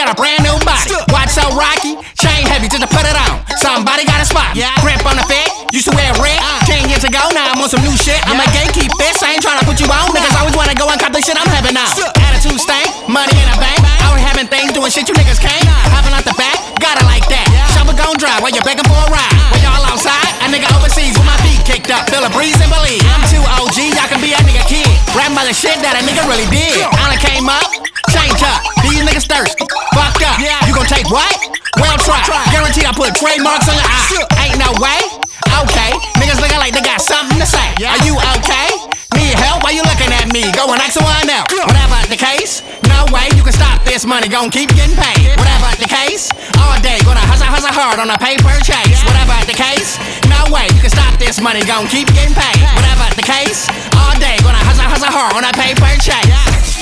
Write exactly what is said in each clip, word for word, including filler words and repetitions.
got a brand new body. Watch so rocky, chain heavy just to put it on. Somebody got a spot. Grip on the fit, used to wear red. Ten years ago, now I'm on some new shit. I'm a gatekeep this, I ain't tryna put you on. Niggas always wanna go and cop the shit I'm having now. Attitude stank, money in the bank. Out here having things, doing shit you niggas can't. Hopping out the back, got it like that. Shovel gon' drive while you're begging for a ride. When y'all outside, a nigga overseas with my feet kicked up. Feel a breeze and believe I'm too O G, y'all can be a nigga kid. Rapping by the shit that a nigga really did. I done came up, change up. These niggas thirsty, fucked up. You gon' take what? Well try. Guaranteed I put trademarks on your eye. Ain't no way. Okay, niggas looking like they got something to say. Are you okay? Need help? Why you looking at me? Go and ask someone else. Whatever the case, no way you can stop this money. Gon' keep getting paid. Whatever the case, all day gonna hustle, hustle hard on a paper chase. Whatever the case, no way you can stop this money. Gon' keep getting paid. Whatever the case, all day gonna hustle, hustle hard on a paper chase.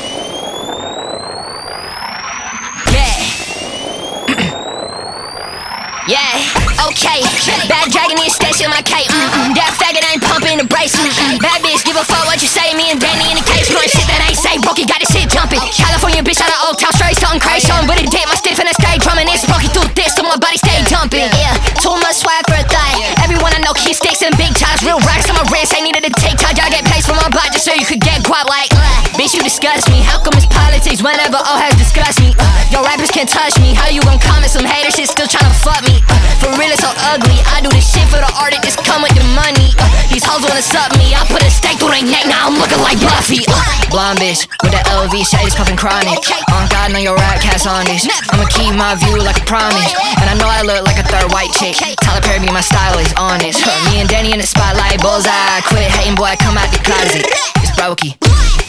Yeah, okay. Bad dragon is station my cape. Mm-mm. That faggot ain't pumping the brakes. Mm-mm. Bad bitch, give a fuck what you say. Me and Danny in the case, doing shit that ain't safe. Brokey got this shit jumping. California bitch out of Old Town, straight something crazy. Showing with a dip, my stiff and I stay drumming. It's Brokey through this till my body stay jumping. Yeah, too much swag for a thigh. Everyone I know keep sticks and big ties. Real racks on my wrist, ain't needed a TikTok. Y'all get placed for my butt just so you could get guap like. Uh, bitch, you disgust me. How come it's politics whenever all has disgust me? Uh, your rappers can't touch me. How you gon' comment some hater shit still tryna fuck me? Uh, for real, it's so ugly. I do this shit for the art, it just come with the money. Uh, these hoes wanna suck me. I put a stake through their neck, now I'm looking like Buffy. Uh. Blonde bitch with the L V shades puffin' chronic. On God, know your rap cast on this. I'ma keep my view like a promise. And I know I look like a third white chick. Tyler Perry be my style is honest. Me and Danny in the spotlight, bullseye. Quit hating, boy, come out the closet. It's Brokey.